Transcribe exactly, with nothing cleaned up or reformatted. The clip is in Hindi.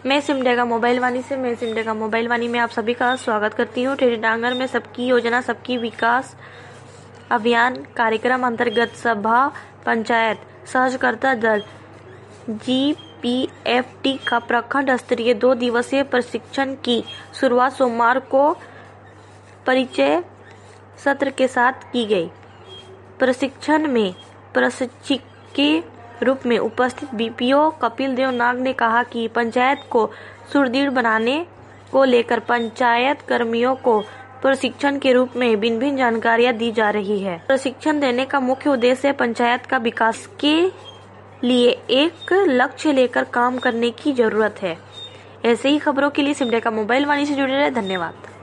मैं सिमडेगा मोबाइल वाणी से मैं सिमडेगा मोबाइल वाणी में आप सभी का स्वागत करती हूँ। टेढ़ी डांगर में सबकी योजना सबकी विकास अभियान कार्यक्रम अंतर्गत सभा पंचायत सहजकर्ता दल जी पी एफ टी का प्रखंड स्तरीय दो दिवसीय प्रशिक्षण की शुरुआत सोमवार को परिचय सत्र के साथ की गई। प्रशिक्षण में प्रशिक्षक के रूप में उपस्थित B P O Kapil Dev Nag ने कहा कि पंचायत को सुदृढ़ बनाने को लेकर पंचायत कर्मियों को प्रशिक्षण के रूप में भिन्न भिन्न जानकारियां दी जा रही है। प्रशिक्षण देने का मुख्य उद्देश्य पंचायत का विकास के लिए एक लक्ष्य लेकर काम करने की जरूरत है। ऐसे ही खबरों के लिए सिमडेगा मोबाइल वाणी से जुड़े रहे। धन्यवाद।